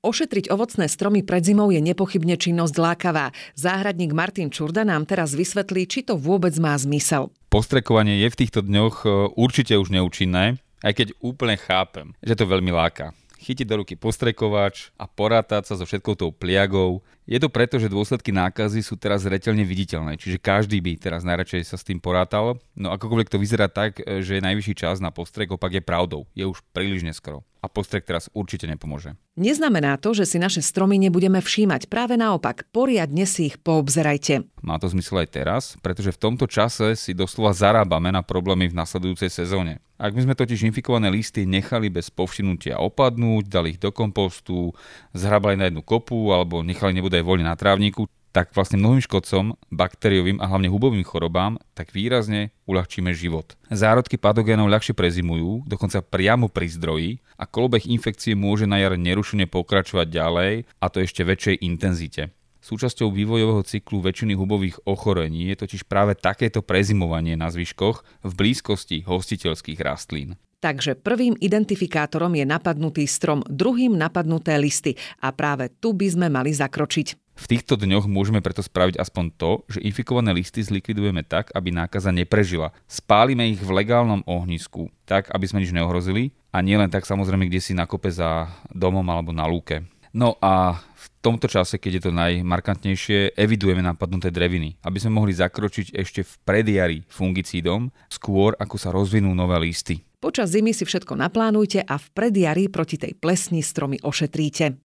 Ošetriť ovocné stromy pred zimou je nepochybne činnosť lákavá. Záhradník Martin Čurda nám teraz vysvetlí, či to vôbec má zmysel. Postrekovanie je v týchto dňoch určite už neúčinné, aj keď úplne chápem, že to veľmi láka. Chytiť do ruky postrekovač a porátať sa so všetkou tou pliagou. Je to preto, že dôsledky nákazy sú teraz zreteľne viditeľné, čiže každý by teraz najradšej sa s tým porátal. No akokoľvek to vyzerá tak, že je najvyšší čas na postrek, opak je pravdou. Je už príliš neskoro. A postrek teraz určite nepomôže. Neznamená to, že si naše stromy nebudeme všímať. Práve naopak, poriadne si ich poobzerajte. Má to zmysel aj teraz, pretože v tomto čase si doslova zarábame na problémy v nasledujúcej sezóne. Ak by sme totiž infikované listy nechali bez povšimnutia opadnúť, dali ich do kompostu, zhrabali na jednu kopu alebo nechali nebodaj voľne na trávniku, tak vlastne mnohým škodcom, baktériovým a hlavne hubovým chorobám tak výrazne uľahčíme život. Zárodky patogénov ľahšie prezimujú, dokonca priamo pri zdroji a kolobeh infekcie môže na jar nerušene pokračovať ďalej a to ešte väčšej intenzite. Súčasťou vývojového cyklu väčšiny hubových ochorení je totiž práve takéto prezimovanie na zvyškoch v blízkosti hostiteľských rastlín. Takže prvým identifikátorom je napadnutý strom, druhým napadnuté listy a práve tu by sme mali zakročiť. V týchto dňoch môžeme preto spraviť aspoň to, že infikované listy zlikvidujeme tak, aby nákaza neprežila. Spálime ich v legálnom ohnisku, tak aby sme nič neohrozili a nielen tak samozrejme kdesi na kope za domom alebo na lúke. No a v tomto čase, keď je to najmarkantnejšie, evidujeme napadnuté dreviny, aby sme mohli zakročiť ešte v predjari fungicídom, skôr ako sa rozvinú nové listy. Počas zimy si všetko naplánujte a v predjari proti tej plesni stromy ošetríte.